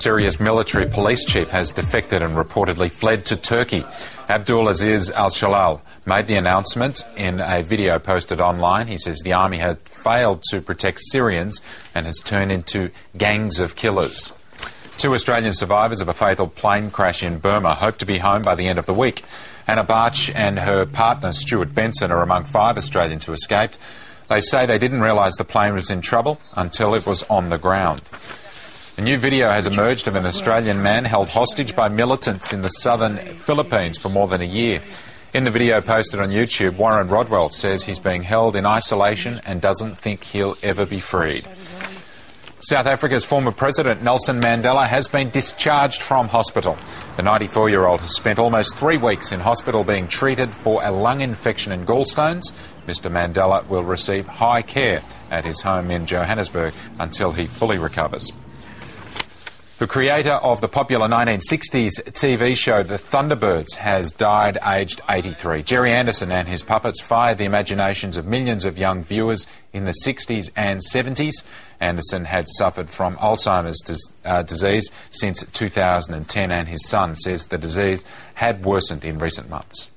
Syria's military police chief has defected and reportedly fled to Turkey. Abdulaziz Al-Shalal made the announcement in a video posted online. He says the army had failed to protect Syrians and has turned into gangs of killers. 2 Australian survivors of a fatal plane crash in Burma hope to be home by the end of the week. Anna Barch and her partner Stuart Benson are among 5 Australians who escaped. They say they didn't realise the plane was in trouble until it was on the ground. A new video has emerged of an Australian man held hostage by militants in the southern Philippines for more than a year. In the video posted on YouTube, Warren Rodwell says he's being held in isolation and doesn't think he'll ever be freed. South Africa's former president Nelson Mandela has been discharged from hospital. The 94-year-old has spent almost 3 weeks in hospital being treated for a lung infection and gallstones. Mr Mandela will receive high care at his home in Johannesburg until he fully recovers. The creator of the popular 1960s TV show The Thunderbirds has died aged 83. Gerry Anderson and his puppets fired the imaginations of millions of young viewers in the 60s and 70s. Anderson had suffered from Alzheimer's disease since 2010, and his son says the disease had worsened in recent months.